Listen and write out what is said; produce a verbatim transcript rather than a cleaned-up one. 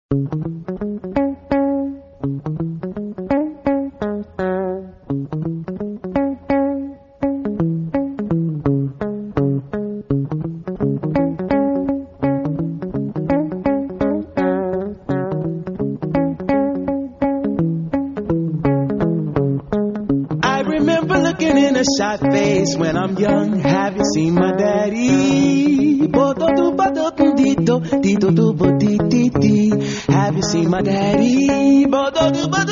When I'm young, have you seen my daddy? Have you seen my daddy?